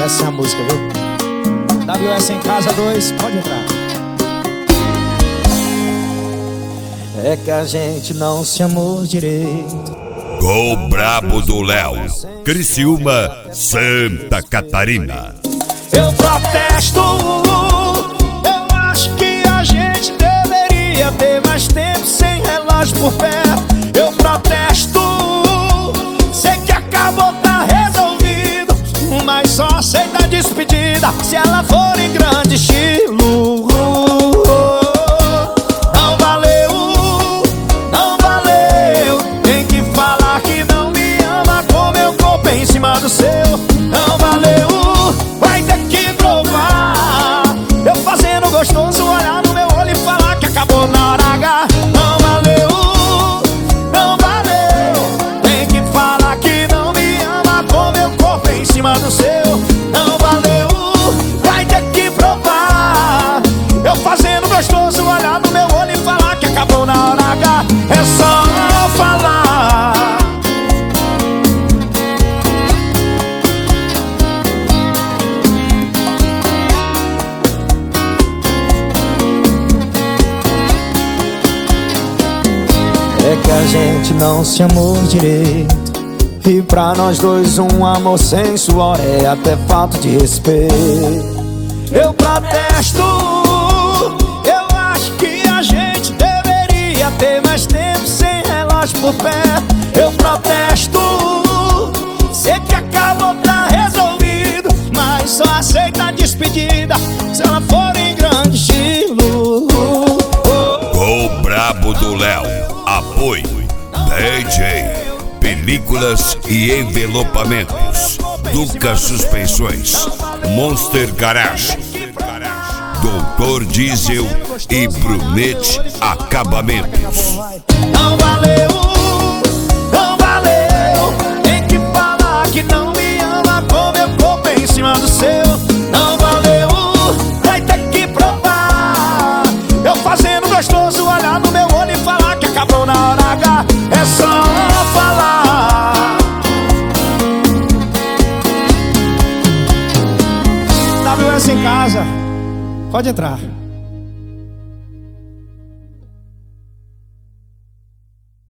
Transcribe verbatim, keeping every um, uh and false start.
S é a música, viu? W S em casa dois, pode entrar. É que a gente não se amou direito. Gol brabo do Léo, Criciúma, Santa Catarina. Eu protesto, eu acho que a gente deveria ter mais tempo sem relógio por perto. Eu protesto, sei que acabou, tá resolvido, mas só aceita a despedida se ela for em grande estilo. Não valeu, não valeu, tem que falar que não me ama com meu corpo em cima do seu. Não valeu, vai ter que provar, eu fazendo gostoso, olhar no meu olho e falar que acabou na hora H. Não valeu, não valeu, tem que falar que não me ama com meu corpo em cima do seu. Não valeu, vai ter que provar, eu fazendo gostoso, olhar no meu olho e falar que acabou na hora H. É só falar. É que a gente não se amou direito, e pra nós dois um amor sem suor é até falta de respeito. Eu protesto, eu acho que a gente deveria ter mais tempo sem relógio por perto. Eu protesto, sei que acabou, tá resolvido, mas só aceita a despedida se ela for em grande estilo. Gol brabo do Léo, apoio D J, películas e envelopamentos, Duca Suspensões, Monster Garage, Doutor Diesel e Brunete Acabamentos. Não valeu, não valeu, tem que falar que não me ama com meu corpo em cima do seu. Não valeu, vai ter que provar, eu fazendo gostoso, olhar no meu olho e falar que acabou na hora H. É só falar. W S em casa, pode entrar.